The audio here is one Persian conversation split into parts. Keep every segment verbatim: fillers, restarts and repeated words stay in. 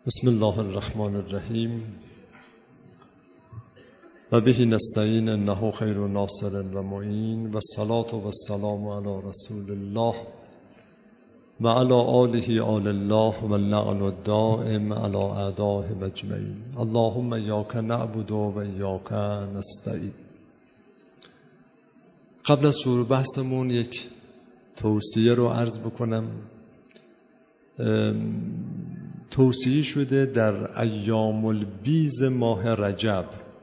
بسم الله الرحمن الرحیم و به نستعین انه خیر ناصر و معین و الصلاة و السلام علی رسول الله و علی آله آل الله و اللعن الدائم علی اعدائهم اجمعین. اللهم ایاک نعبد و ایاک نستعین. قبل از شروع بحثمون یک توصیه رو عرض بکنم. توصیه شده در ایام البیض ماه رجب.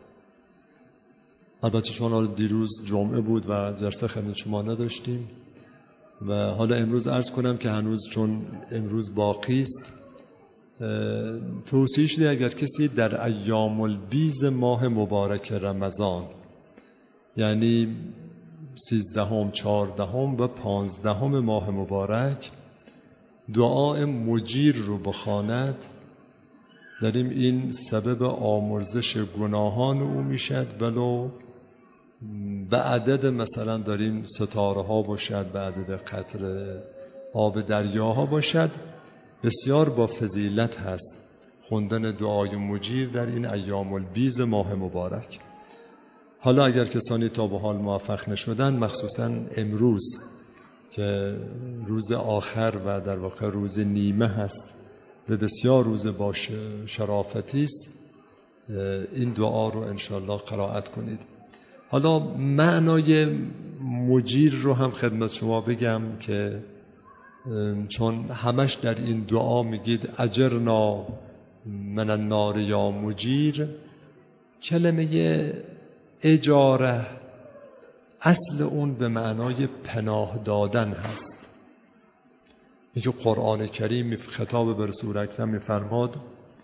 البته چون دیروز جمعه بود و جلسه خدمت شما نداشتیم و حالا امروز عرض کنم که هنوز چون امروز باقی است، توصیه شده اگر کسی در ایام البیض ماه مبارک رمضان، یعنی سیزدهم، چهاردهم و پانزدهم ماه مبارک دعای مجیر رو بخواند، داریم این سبب آمرزش گناهان او میشد، ولو به عدد مثلا داریم ستاره ها باشد، به عدد قطره آب دریاها باشد، بسیار با فضیلت هست خوندن دعای مجیر در این ایام البیض ماه مبارک. حالا اگر کسانی تا به حال موفق نشدن، مخصوصا امروز که روز آخر و در واقع روز نیمه هست و بسیار روز با شرافتی است، این دعا رو انشالله قرائت کنید. حالا معنای مجیر رو هم خدمت شما بگم که چون همش در این دعا میگید اجرنا من النار یا مجیر، کلمه اجاره اصل اون به معنای پناه دادن هست. میگه قرآن کریم خطاب به رسول اکرم میفرماد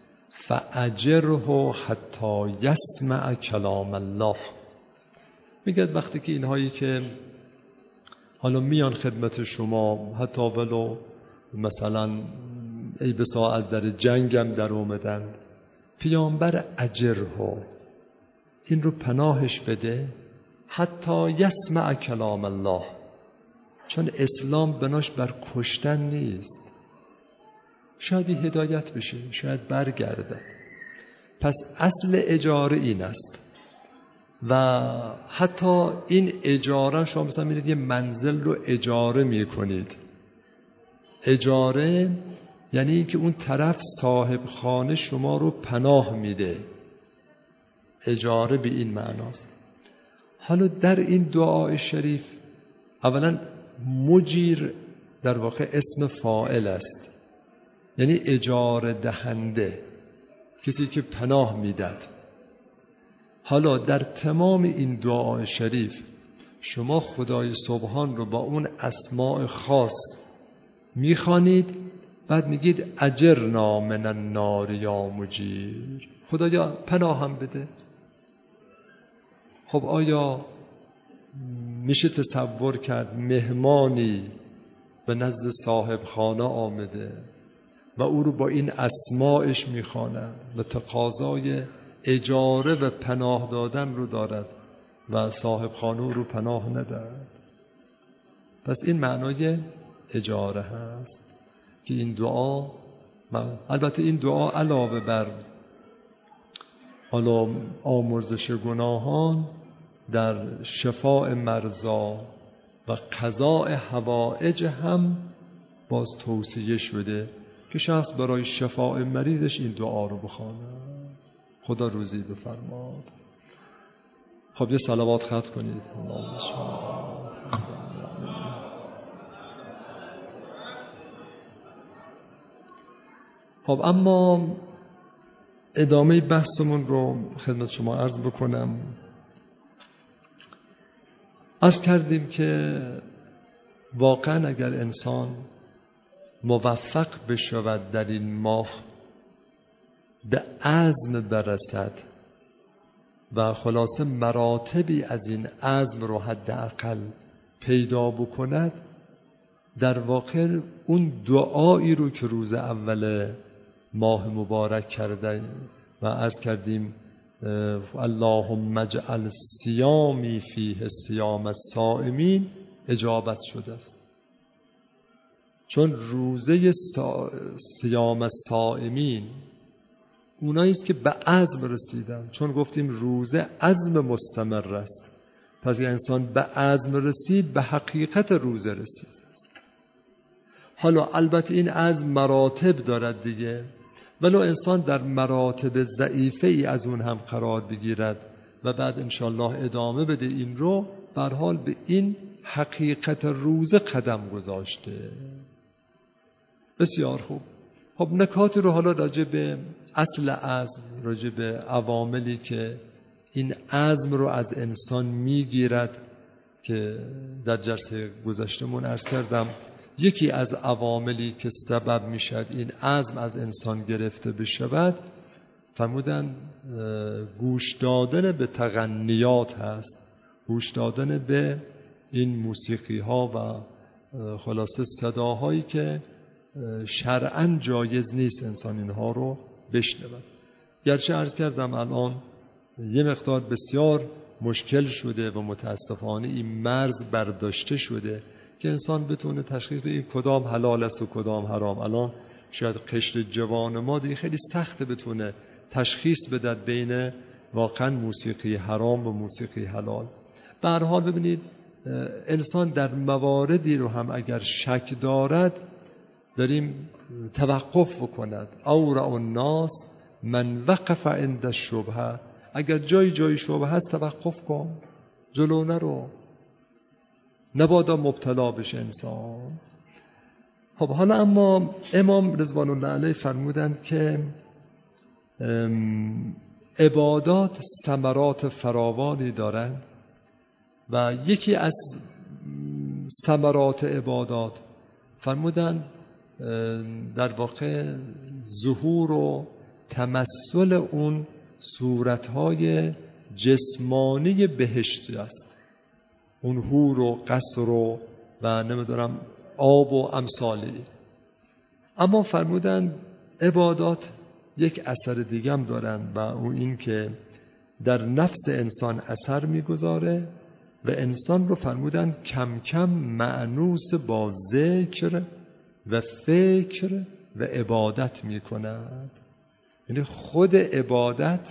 فاجره حتی یسمع کلام الله. میگه وقتی که اینهایی که حالا میان خدمت شما، حتی ولو مثلا ای بسا از در جنگم در اومدن، پیامبر اجره، این رو پناهش بده حتی یسمع کلام الله، چون اسلام بناش بر کشتن نیست. شاید هدایت بشه، شاید برگرده. پس اصل اجاره این است. و حتی این اجاره، شما مثلا میرید یه منزل رو اجاره میکنید. اجاره یعنی اینکه اون طرف صاحب خانه شما رو پناه میده. اجاره به این معناست. حالا در این دعای شریف اولا مجیر در واقع اسم فاعل است، یعنی اجاره دهنده، کسی که پناه میدد. حالا در تمام این دعای شریف شما خدای سبحان رو با اون اسماء خاص میخوانید، بعد میگید اجرنا من النار یا مجیر، خدایا پناهم بده. خب آیا میشه تصور کرد مهمانی به نزد صاحب خانه آمده و او رو با این اسماعش میخواند و تقاضای اجاره و پناه دادن رو دارد و صاحب خانه رو پناه ندهد؟ پس این معنای اجاره هست که این دعا، البته این دعا علاوه بر حالا آمرزش گناهان، در شفاء مرضا و قضاء حوائج هم باز توصیه شده که شخص برای شفاء مریضش این دعا رو بخواند. خدا روزی بفرماد. خب یه صلوات ختم کنید. اللهم صل. خب اما ادامه بحثمون رو خدمت شما عرض بکنم. عرض کردیم که واقعا اگر انسان موفق بشود در این ماه به عزم برسد و خلاصه مراتبی از این عزم رو حداقل پیدا بکند، در واقع اون دعایی رو که روز اول ماه مبارک کرده و عرض کردیم اللهم اجعل صیامی فیه صیام الصائمین، اجابت شده است. چون روزه صیام الصائمین اونایی است که به عزم رسیدن، چون گفتیم روزه عزم مستمر است. پس اگر انسان به عزم رسید به حقیقت روزه رسید. حالا البته این عزم مراتب دارد دیگه، ولو انسان در مراتب ضعیفه ای از اون هم قرار بگیرد و بعد انشالله ادامه بده این رو، به هر حال به این حقیقت روزه قدم گذاشته. بسیار خوب. خب نکاتی رو حالا راجع به اصل عزم، راجع به عواملی که این عزم رو از انسان میگیرد که در جلسه گذشتمون عرض کردم، یکی از عواملی که سبب میشد این عزم از انسان گرفته بشود فرمودن گوش دادن به تغنیات هست، گوش دادن به این موسیقی ها و خلاصه صداهایی که شرعاً جایز نیست انسان اینها رو بشنود. گرچه عرض کردم الان یه مقدار بسیار مشکل شده و متاسفانه این مرز برداشته شده که انسان بتونه تشخیص بده این کدام حلال است و کدام حرام. الان شاید قشر جوان ما دیگه خیلی سخته بتونه تشخیص بده بین واقعا موسیقی حرام و موسیقی حلال. به هر حال ببینید انسان در مواردی رو هم اگر شک دارد داریم توقف بکند. اورع الناس من وقف عند الشبهه، اگر جای جای شبهه هست توقف کن، جلو نرو، نبادا مبتلا بشه انسان. خب حالا اما امام رضوان الله علیه فرمودند که عبادات ثمرات فراوانی دارند و یکی از ثمرات عبادات فرمودند در واقع ظهور و تمثل اون صورتهای جسمانی بهشتی است، اون حور و قصر و و نمیدونم آب و امثالی. اما فرمودن عبادات یک اثر دیگه هم دارن و اون این که در نفس انسان اثر میگذاره و انسان رو فرمودن کم کم مأنوس با ذکر و فکر و عبادت میکند. یعنی خود عبادت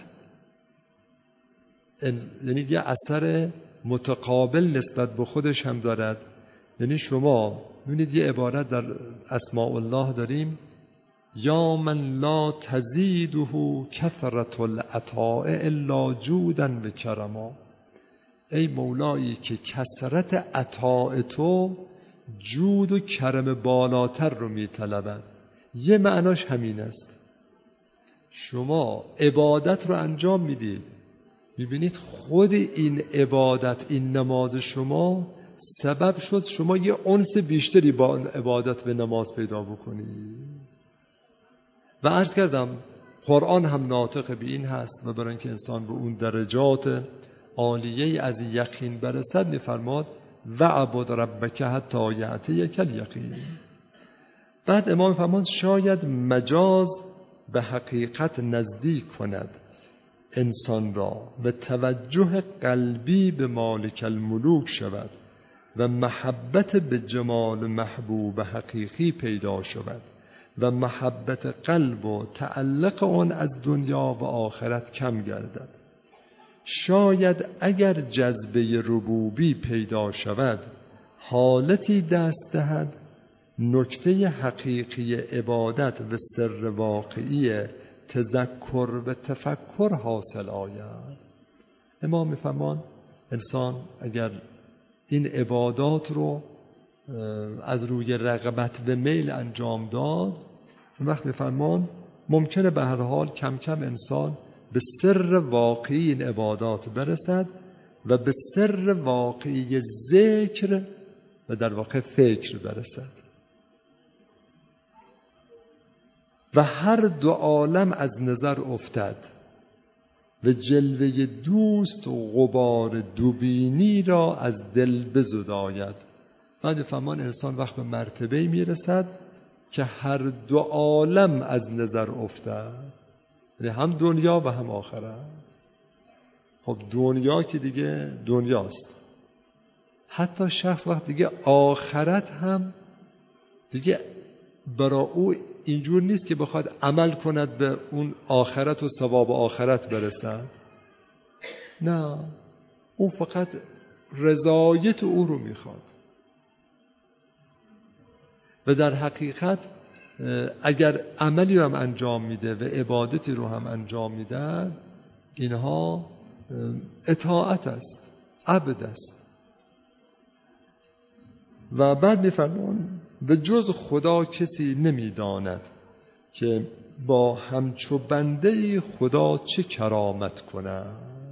یعنی یه اثر متقابل نسبت به خودش هم دارد. یعنی شما ببینید یه عبارت در اسماء الله داریم، یا من لا تزیده کثرة العطاء الا جودا و کرما، ای مولایی که کثرت عطاء تو جود و کرم بالاتر رو میطلبند. یه معناش همین است. شما عبادت رو انجام میدید، میبینید خود این عبادت، این نماز شما سبب شد شما یه انس بیشتری با عبادت و نماز پیدا بکنید. و عرض کردم قرآن هم ناطق به این هست و برای اینکه انسان به اون درجات عالیه از یقین برسد میفرماد وعبد ربک حتی یأتیک الیقین. بعد امام فرمان شاید مجاز به حقیقت نزدیک کند انسان را و توجه قلبی به مالک الملوک شود و محبت به جمال محبوب حقیقی پیدا شود و محبت قلب و تعلق آن از دنیا و آخرت کم گردد. شاید اگر جذبه ربوبی پیدا شود حالتی دست دهد نکته حقیقی عبادت و سر واقعی تذکر و تفکر حاصل آید. امام می‌فرمان انسان اگر این عبادات رو از روی رغبت و میل انجام داد، اون وقت می‌فرمان ممکنه به هر حال کم کم انسان به سر واقعی این عبادات برسد و به سر واقعی ذکر و در واقع فکر برسد و هر دو عالم از نظر افتد و جلوه دوست و غبار دوبینی را از دل بزداید. بعد فرمان انسان وقت به مرتبه میرسد که هر دو عالم از نظر افتد، یعنی هم دنیا و هم آخرت. خب دنیا که دیگه دنیاست، حتی شخص وقت دیگه آخرت هم دیگه برای او اینجور نیست که بخواد عمل کند به اون آخرت و ثواب آخرت برسد. نه، اون فقط رضایت او رو میخواد. و در حقیقت اگر عملی رو هم انجام میده و عبادتی رو هم انجام میده، اینها اطاعت است، عبد است. و بعد میفرمان به جز خدا کسی نمیداند که با همچو بنده خدا چه کرامت کند.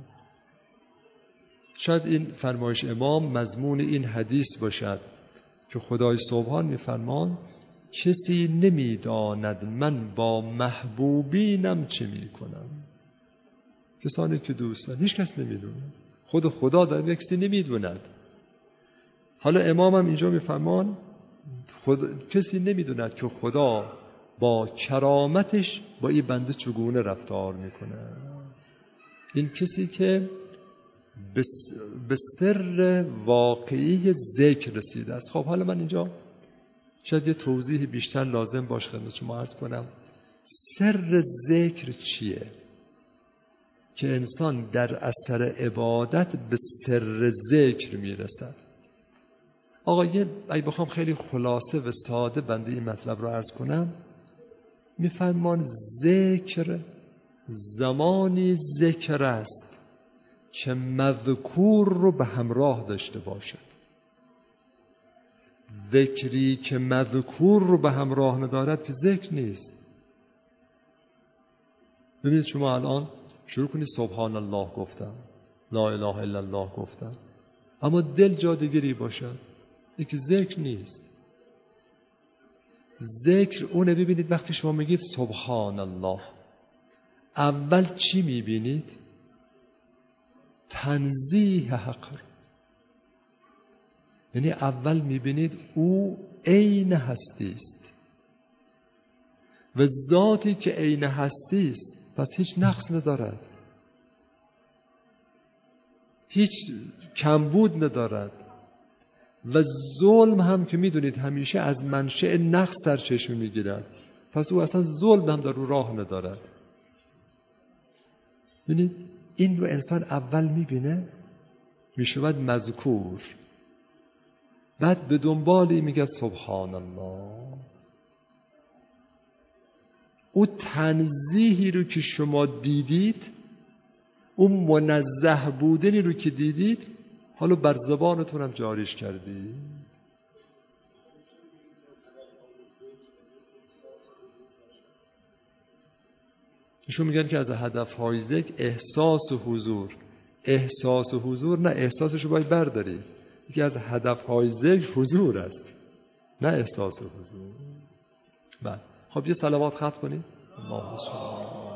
شاید این فرمایش امام مضمون این حدیث باشد که خدای سبحان میفرمان کسی نمیداند من با محبوبینم چه میکنم. کسانی که دوستان هیچ کس نمیدونه، خود خدا در کسی نمیدوند. حالا امام هم اینجا میفرمان خود... کسی نمیدوند که خدا با کرامتش با این بنده چگونه رفتار میکنه. این کسی که به سر واقعی ذکر رسیده است. خب حالا من اینجا شاید یه توضیح بیشتر لازم باشه خدمت شما عرض کنم. سر ذکر چیه؟ که انسان در اثر عبادت به سر ذکر میرسد. آقا یه اگه بخوام خیلی خلاصه و ساده بنده این مطلب رو عرض کنم، میفرمان ذکر زمانی ذکر است که مذکور رو به همراه داشته باشد. ذکری که مذکور رو به همراه ندارد که ذکر نیست. ببینید شما الان شروع کنید سبحان الله گفتم، لا اله الا الله گفتم، اما دل جا دیگری باشد، این که ذکر نیست. ذکر اونه. ببینید وقتی شما میگید سبحان الله، اول چی میبینید؟ تنزیه حق. یعنی اول میبینید او عین هستی است و ذاتی که عین هستی است پس هیچ نقص ندارد، هیچ کمبود ندارد. و ظلم هم که میدونید همیشه از منشأ نقص سرچشمه میگیرد، پس او اصلا ظلم هم در رو راه ندارد. ببینید این رو انسان اول میبینه، میشود مذکور، بعد به دنبالی میگه سبحان الله. او تنزیهی رو که شما دیدید، اون منزه بودنی رو که دیدید، حالا بر زبانتون هم جاریش کردی. ایشون میگن که از هدفهای ذکر احساس و حضور. احساس و حضور نه، احساسش رو باید برداری. یکی از هدفهای ذکر حضور است، نه احساس و حضور. بله خب یه صلوات ختم کنید. اللهم صل علی.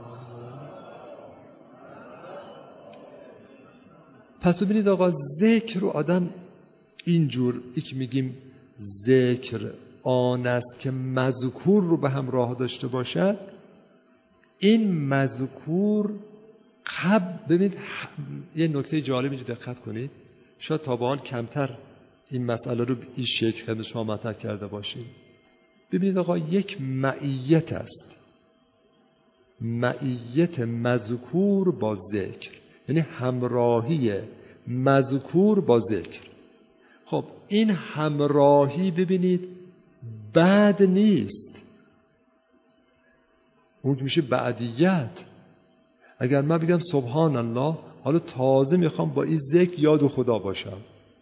پس ببینید آقا ذکر رو آدم اینجور یک میگیم ذکر آن است که مذکور رو به همراه داشته باشد. این مذکور قبل ببینید یه نکته جالب اینجا دقت کنید، شاید تا به حال کمتر این مسئله رو این شکل خدمت شما مطرح کرده باشید. ببینید آقا یک معیت است، معیت مذکور با ذکر، یعنی همراهی مذکور با ذکر. خب این همراهی ببینید بد نیست، اون میشه بعدیت. اگر من بگم سبحان الله، حالا تازه میخوام با این ذکر یاد خدا باشم،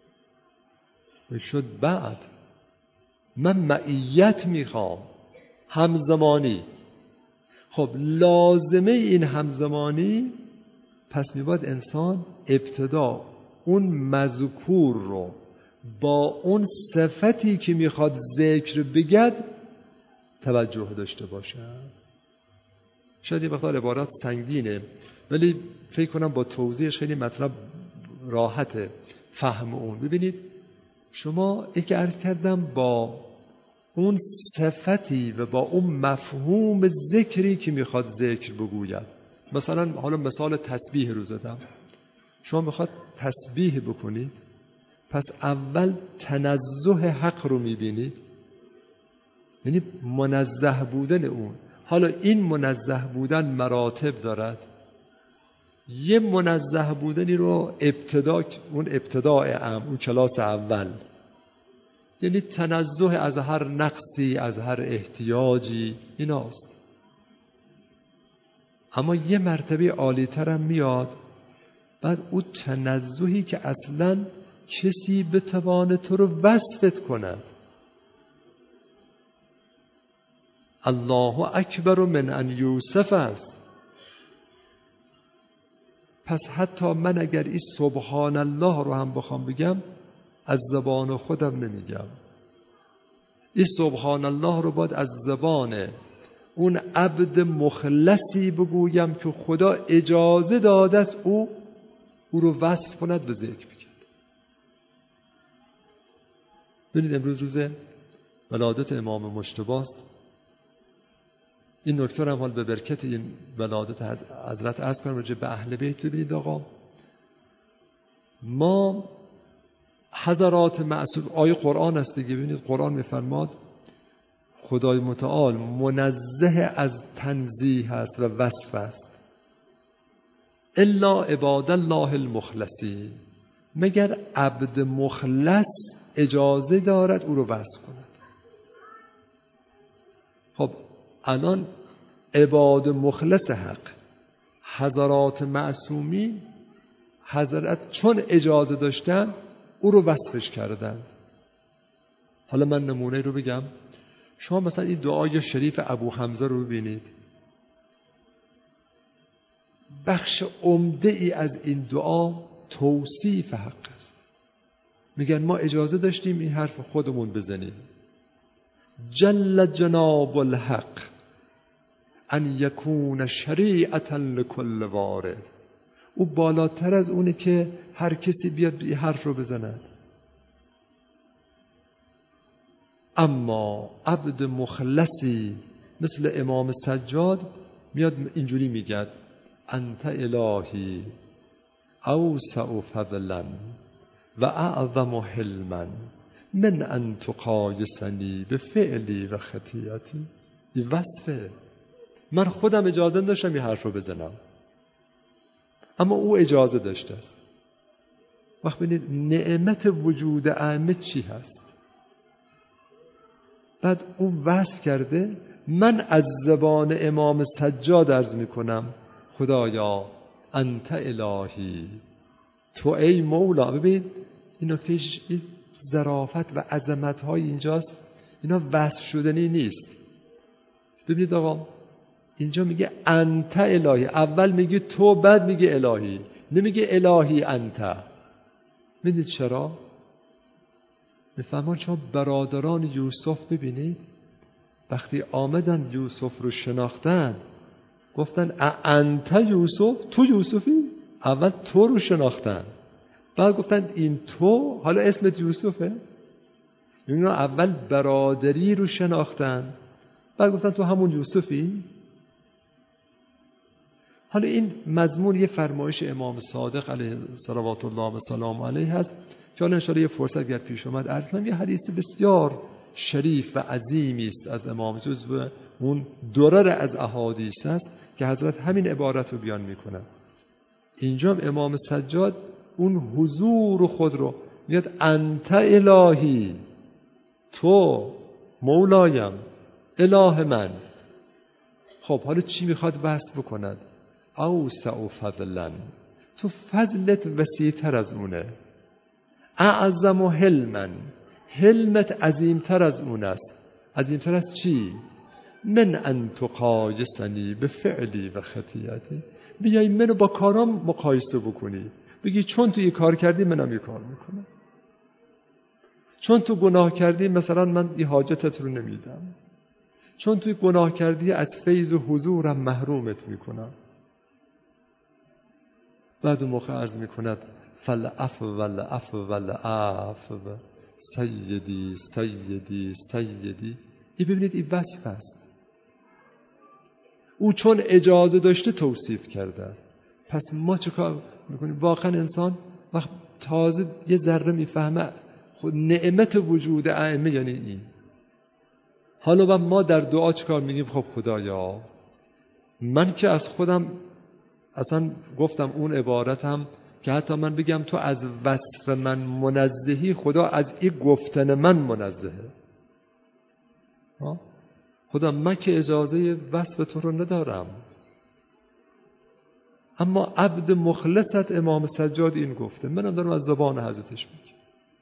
شد بعد. من معیت میخوام همزمانی. خب لازمه این همزمانی پس میباید انسان ابتدا اون مذکور رو با اون صفتی که میخواد ذکر بگد توجه داشته باشه. شاید یه مقدار عبارات سنگینه ولی فکر کنم با توضیحش خیلی مطلب راحته فهم اون. ببینید شما یک عرض کردم با اون صفتی و با اون مفهوم ذکری که میخواد ذکر بگوید. مثلا حالا مثال تسبیح رو زدم. شما میخواد تسبیح بکنید، پس اول تنزه حق رو میبینید، یعنی منزه بودن اون. حالا این منزه بودن مراتب دارد. یه منزه بودنی رو ابتدا، اون ابتداء ام، اون کلاس اول، یعنی تنزه از هر نقصی، از هر احتیاجی، ایناست. اما یه مرتبه عالی‌تر هم میاد، بعد اون تنزهی که اصلاً کسی بتوانه تو رو وصفت کند. الله اکبر من ان یوسف است. پس حتی من اگر این سبحان الله رو هم بخوام بگم از زبان خودم نمیگم. این سبحان الله رو باید از زبان اون عبد مخلصی بگویم که خدا اجازه داده است او او رو وصف کند به ذکر بکند. ببینید امروز روز ولادت امام مجتبی است. این نکته هم حال به برکت این ولادت حضرت عرض کنم راجع به اهل بیت. ببینید آقا، ما حضرات معصوم، آیه قرآن است دیگه. ببینید قرآن میفرماد خدای متعال منزه از تنزیه است و وصف است. الا عباد الله المخلصین، مگر عبد مخلص اجازه دارد او رو وصف کند. خب الان عباد مخلص حق، حضرات معصومی، حضرت چون اجازه داشتن او رو وصفش کردن. حالا من نمونه رو بگم. شما مثلا این دعای شریف ابو حمزه رو ببینید. بخش عمده ای از این دعا توصیف حق است. میگن ما اجازه داشتیم این حرف خودمون بزنیم. جل جناب الحق ان یکون شریعتا لکل وارد. او بالاتر از اونه که هر کسی بیاد این حرف رو بزند. اما عبد مخلصی مثل امام سجاد میاد اینجوری میگه انت الهی اوسع فضلا و اعظم حلما من ان تقایسنی به فعلی و خطیئتی. این وصفه. من خودم اجازه داشتم این حرف رو بزنم، اما او اجازه داشته. وقت ببینید نعمت وجود ائمه چی هست. بعد او وصف کرده. من از زبان امام سجاد عرض میکنم خدایا انت الهی، تو ای مولا. ببین این نکته ظرافت و عظمت های اینجاست. اینا وصف شدنی نیست. ببینید آقا اینجا میگه انت الهی، اول میگه تو، بعد میگه الهی، نمیگه الهی انت. میدید چرا؟ میفهمان چون برادران یوسف ببینید وقتی آمدن یوسف رو شناختن گفتن انت یوسف، تو یوسفی؟ اول تو رو شناختن، بعد گفتن این تو، حالا اسمت یوسفه؟ اینا اول برادری رو شناختن، بعد گفتن تو همون یوسفی؟ حالا این مضمون یه فرمایش امام صادق علیه صلوات الله و سلام علیه هست که حالا انشاءالله یه فرصت گر پیش اومد عرض کنم. یه حدیث بسیار شریف و عظیمی است از امام، جزو اون درر از احادیث است که حضرت همین عبارت رو بیان میکنه. اینجا امام سجاد اون حضور خود رو میاد انت الهی، تو مولایم، اله من. خب حالا چی میخواد وصف بکند؟ اوسع فضلا، تو فضلت وسیع‌تر از اونه. اعظم حلما، حلمت عظیمتر از اون است. عظیمتر از چی؟ من ان تقایسنی به فعلی و خطیئتی، بیایی منو با کارام مقایسه بکنی، بگی چون تو این کار کردی منم این کار میکنم، چون تو گناه کردی مثلا من این حاجتت رو نمیدم، چون تو گناه کردی از فیض و حضورم محرومت میکنم. بعد اون موقع عرض میکند فالعفو والعفو والعفو سیدی سیدی سیدی. این ببینید این وصف است. او چون اجازه داشته توصیف کرده است. پس ما چه کار میکنیم؟ واقعا انسان وقت تازه یه ذره میفهمه خود نعمت وجود ائمه یعنی این. حالا ما در دعا چیکار میگیم؟ خب خدایا من که از خودم اصلا گفتم اون عبارتم که حتی من بگم تو از وصف من منزهی، خدا از این گفتن من منزهه. خدا من که اجازه وصف تو رو ندارم، اما عبد مخلصت امام سجاد این گفته، منم دارم از زبان حضرتش میگم.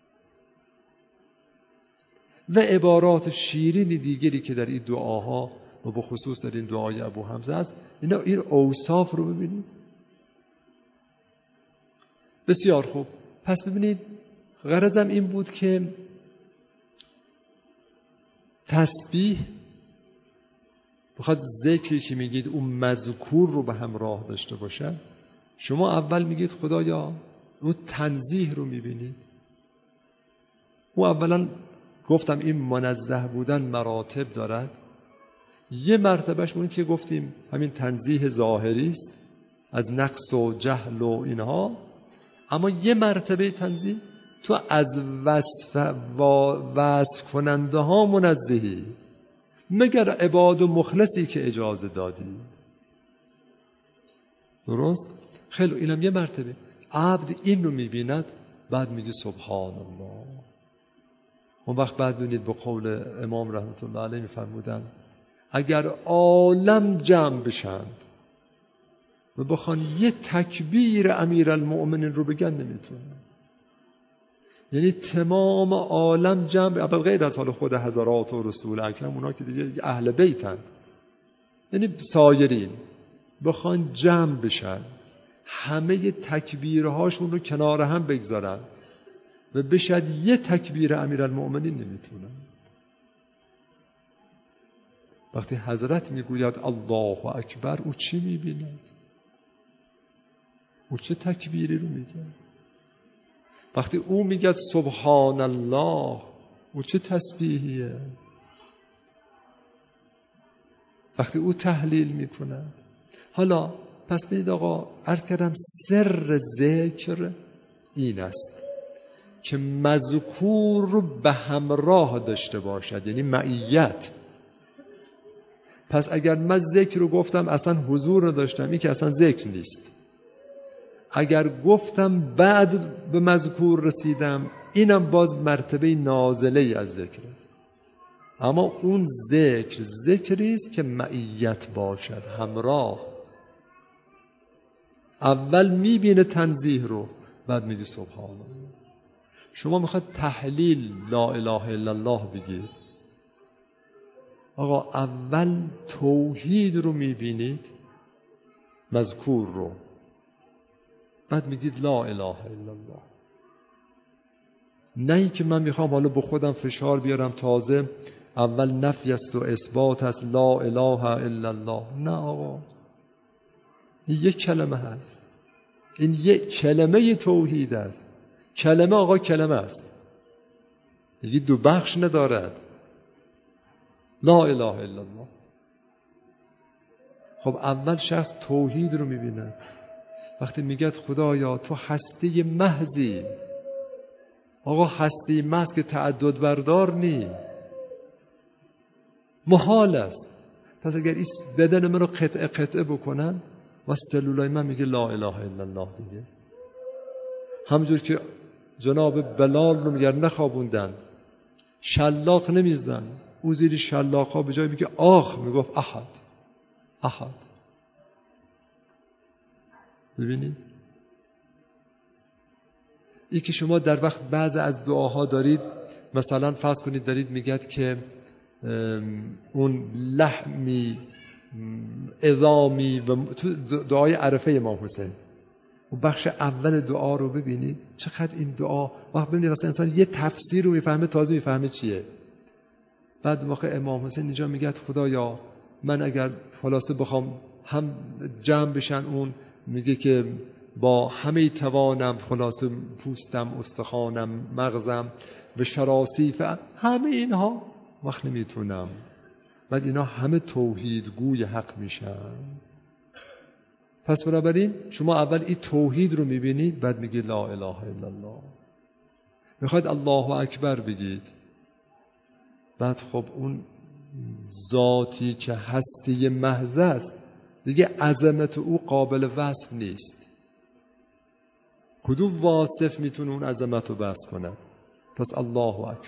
و عبارات شیرین دیگری که در این دعاها و به خصوص در این دعای ابو حمزه است، اینا این اوصاف رو ببینید. بسیار خوب. پس ببینید غرضم این بود که تسبیح بخواد ذکری که میگید اون مذکور رو به همراه داشته باشه. شما اول میگید خدایا اون تنزیه رو میبینید. او اولا گفتم این منزه بودن مراتب دارد. یه مرتبهش اون که گفتیم همین تنزیه ظاهری است از نقص و جهل و اینها، اما یه مرتبه تنزیه تو از وصف و وصف کننده ها منزهی، مگر عباد و مخلصی که اجازه دادی. درست؟ خیلی اینم یه مرتبه. عبد این رو میبیند، بعد میگه سبحان الله. اون وقت بعد ببینید به قول امام رحمت الله علیه میفرمودن اگر عالم جمع بشن و بخوان یه تکبیر امیرالمؤمنین رو بگن نمیتونن. یعنی تمام عالم جمع، اول غیر از حال خود حضرات و رسول اکرم، اونا که دیگه اهل بیتن، یعنی سایرین بخوان جمع بشن همه تکبیرهاشون رو کنار هم بگذارن و بشد یه تکبیر امیرالمؤمنین نمیتونن. وقتی حضرت میگوید الله اکبر، او چی میبینه؟ او چه تکبیری رو میگه؟ وقتی او میگه سبحان الله، او چه تسبیحیه؟ وقتی او تحلیل میکنه. حالا پس ببینید آقا، عرض کردم سر ذکر این است که مذکور رو به همراه داشته باشد، یعنی معیت. پس اگر من ذکر رو گفتم اصلا حضور رو داشتم، این که اصلا ذکر نیست. اگر گفتم بعد به مذکور رسیدم، اینم باز مرتبه نازله از ذکر است. اما اون ذکر ذکری است که معیت باشد، همراه. اول میبینه تنزیه رو، بعد میگه سبحان الله. شما میخواد تحلیل لا اله الا الله بگید، آقا اول توحید رو میبینید، مذکور رو، بعد میگید لا اله الا الله. نه ای که من میخوام حالا به خودم فشار بیارم تازه اول نفی است و اثبات است لا اله الا الله. نه آقا، این یک کلمه هست، این یک کلمه توحید است. کلمه آقا کلمه است، یکی دو بخش ندارد. لا اله الا الله. خب اول شخص توحید رو میبینه. وقتی میگه خدایا تو هستی محضی، آقا هستی محض که تعدد بردار نی، محال است. پس اگر این بدن من رو قطعه قطعه بکنن و سلولای من میگه لا اله الا الله دیگه. همونجور که جناب بلال رو میگه نخوابوندن، شلاق نمیزدن، او زیر شلاق ها به جای میگه آخ، میگفت احد احد. ببینید این که شما در وقت بعض از دعاها دارید، مثلا فرض کنید دارید میگید که اون لحمی عظامی و دعای عرفه امام حسین، و بخش اول دعا رو ببینید چقدر این دعا وقت ببینید اصلا انسان یه تفسیر رو میفهمه، تازه میفهمه چیه. بعد واقع امام حسین اینجا میگه خدایا من اگر خلاصه بخوام هم جمع بشن، اون میگه که با همه توانم، خلاصه پوستم، استخوانم، مغزم و شراسیف، همه اینها وقت نمیتونم. بعد اینا همه توحید گوی حق میشن. پس بنابراین شما اول این توحید رو میبینید، بعد میگی لا اله الا الله. میخواید الله اکبر بگید، بعد خب اون ذاتی که هستی محض است، دیگه عظمت او قابل وصف نیست. کدوم واصف میتونه اون عظمت رو وصف کنه؟ پس الله اکبر.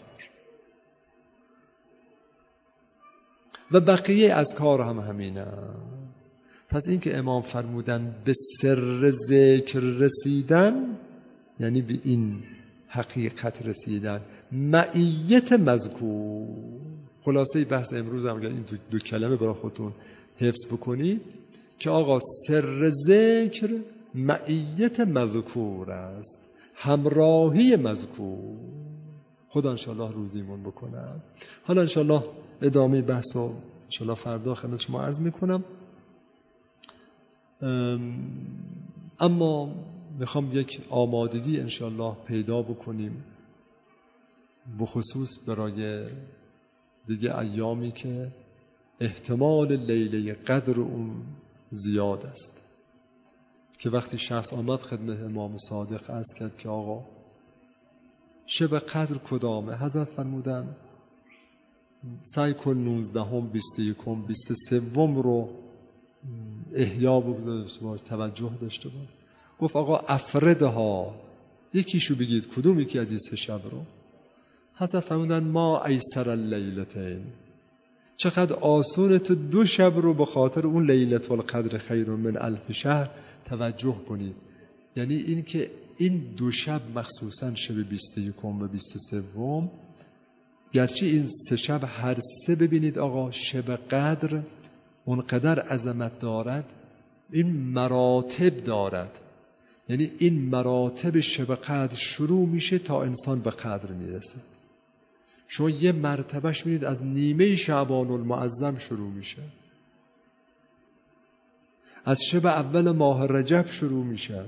و بقیه از کار هم همینه. پس این که امام فرمودن به سر ذکر رسیدن، یعنی به این حقیقت رسیدن، معیت مذکور. خلاصه بحث امروز هم اگر این دو, دو کلمه برای خودتون حفظ بکنید که آقا سر ذکر معیت مذکور است، همراهی مذکور. خدا انشاءالله روزیمون بکنه. حالا انشاءالله ادامه بحث رو انشاءالله فردا خدمت شما عرض میکنم. اما میخوام یک آمادگی انشاءالله پیدا بکنیم بخصوص برای دیگه ایامی که احتمال لیله قدر اون زیاد است، که وقتی شخص آمد خدمت امام صادق عرض کرد که آقا شب قدر کدامه؟ حضرت فرمودن سعی کن نوزدهم، بیست و یکم، بیست و سوم رو احیا بکنید، توجه داشته باش. گفت آقا افردها، یکیشو بگید، کدوم یکی از این سه شب رو؟ حضرت فرمودن ما ایسر اللیلتین، چقدر آسونه تو دو شب رو به خاطر اون لیلة القدر خیر من الف شهر توجه کنید. یعنی این که این دو شب مخصوصا شب بیست و یکم و بیست و سوم، گرچه این سه شب هر سه ببینید آقا شب قدر اونقدر عظمت دارد، این مراتب دارد. یعنی این مراتب شب قدر شروع میشه تا انسان به قدر میرسه. شما یه مرتبهش میدید از نیمه شعبان المعظم شروع میشه، از شب اول ماه رجب شروع میشه،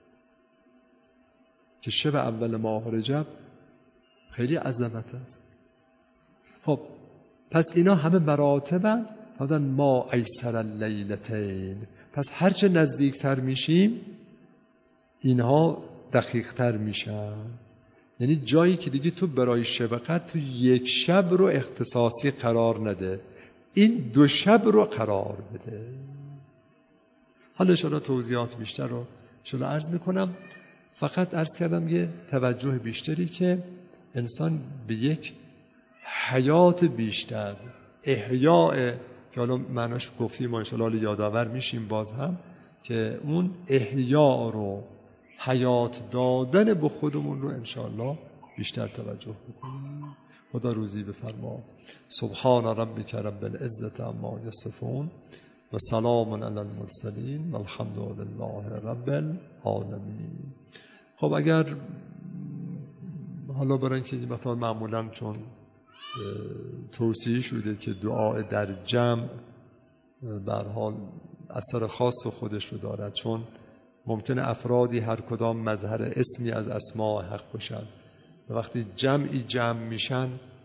که شب اول ماه رجب خیلی عظمت است. خب پس اینا همه مراتبن. فرضاً ما ایسر اللیلتین، پس هرچه نزدیکتر میشیم اینها دقیقتر میشن. یعنی جایی که دیگه تو برای شب قدر تو یک شب رو اختصاصی قرار نده، این دو شب رو قرار بده. حالا انشاءالله توضیحات بیشتر رو انشاءالله عرض میکنم. فقط عرض کردم یه توجه بیشتری که انسان به یک حیات بیشتر، احیاء، که حالا معناش گفتیم ما انشاءالله یادآور میشیم باز هم، که اون احیاء رو، حیات دادن به خودمون رو انشاءالله بیشتر توجه بکنیم. خدا روزی بفرما. سبحان ربک رب العزة عما یصفون و سلام علی المرسلین و الحمد لله رب العالمین. خب اگر حالا برای اینکه مثلا معمولا چون توصیه شده که دعا در جمع به هر حال اثر خاص خودش رو دارد، چون ممکنه افرادی هر کدام مظهر اسمی از اسماء حق باشن و وقتی جمعی جمع میشن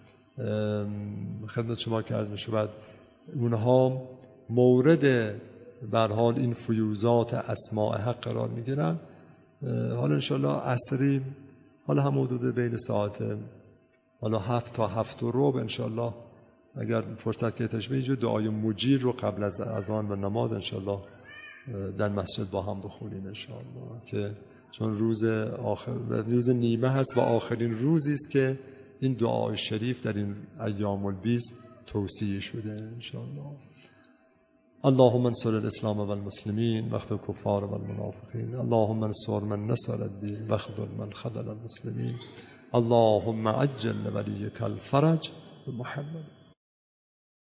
خدمت شما که عرض میشود اونها مورد به هر حال این فیوزات اسماء حق قرار میگیرن. حالا انشالله عصری، حالا هم حدود بین ساعت حالا هفت تا هفت و ربع انشالله اگر فرصت که تشبیه اینجا دعای مجیر رو قبل از اذان و نماز انشالله در مسجد با هم بخونیم انشالله، که چون روز آخر روز نیمه هست و آخرین روزی است که این دعای شریف در این ایام البیض توصیه شده انشالله. اللهم انصر الاسلام و المسلمین واخذل الكفار و المنافقین. اللهم انصر من نصر الدین واخذل من خذل المسلمین. اللهم عجل لولیک الفرج بمحمد.